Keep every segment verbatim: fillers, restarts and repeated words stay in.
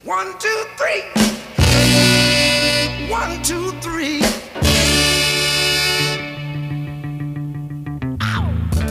One, two, three. One, two, three. Ow.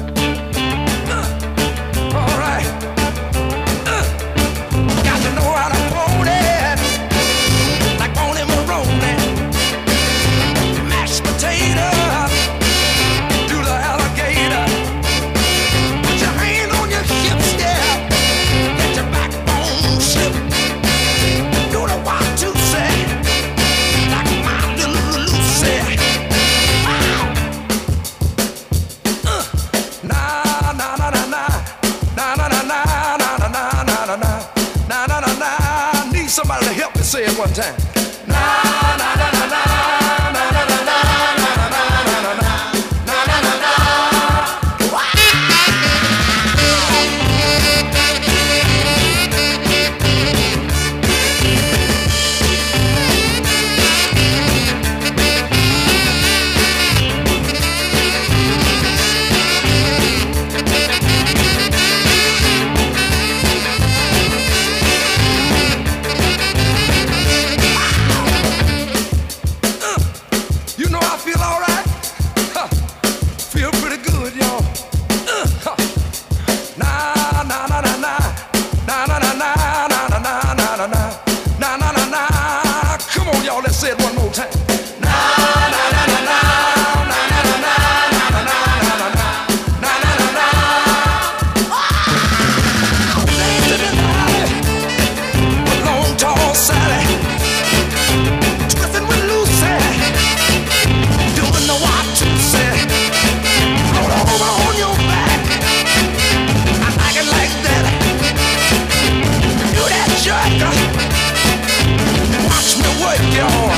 Uh. All right. Uh. Got to know how to hold it, like Boney Maroney. Mashed potato, do the alligator. Put your hand on your hips, yeah. Let your backbone slip. Do the one, two, say, like my little Lucy. Wow. Uh. Nah, nah, nah, nah, nah. Nah, nah, nah, nah, nah, nah, nah, nah, nah, nah. Nah, nah, nah, nah. I need somebody to help me say it one time. Nah, nah, nah, nah, nah. You know I feel all right. Huh. Feel pretty good, y'all. Uh, huh. Nah, nah, nah, nah, nah. Nah, nah, nah, nah, nah, nah, nah, nah, nah, nah. Nah, nah, nah, nah. Come on, y'all, let's say it one more time. Nah, nah, nah, nah, nah, nah. Nah, nah, nah, nah, nah, nah, nah, nah, nah. Nah, nah, nah, nah. Ah! Dance in the valley with Long Tall Sally. Twisting with Lucy. Doing the one, two, say. Roll over on your back. I like it like that. Do that jerk. Watch me work, y'all.